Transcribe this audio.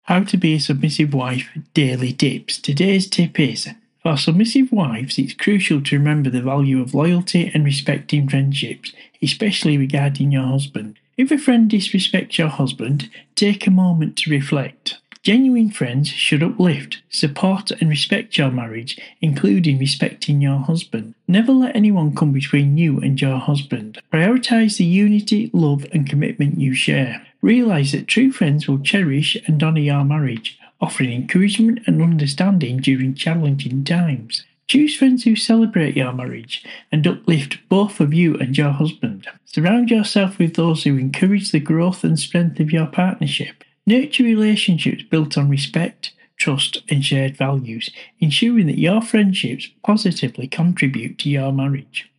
How to be a submissive wife, daily tips. Today's tip is, for submissive wives, it's crucial to remember the value of loyalty and respect in friendships, especially regarding your husband. If a friend disrespects your husband, take a moment to reflect. Genuine friends should uplift, support and respect your marriage, including respecting your husband. Never let anyone come between you and your husband. Prioritise the unity, love and commitment you share. Realise that true friends will cherish and honour your marriage, offering encouragement and understanding during challenging times. Choose friends who celebrate your marriage and uplift both of you and your husband. Surround yourself with those who encourage the growth and strength of your partnership. Nurture relationships built on respect, trust and shared values, ensuring that your friendships positively contribute to your marriage.